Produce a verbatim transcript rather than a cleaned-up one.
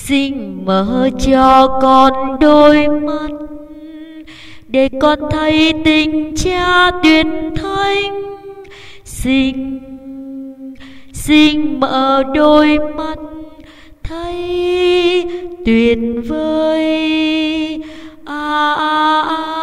Xin mở cho con đôi mắt để con thấy tình cha tuyệt thánh. Xin xin mở đôi mắt thấy tuyệt vời. À, à, à.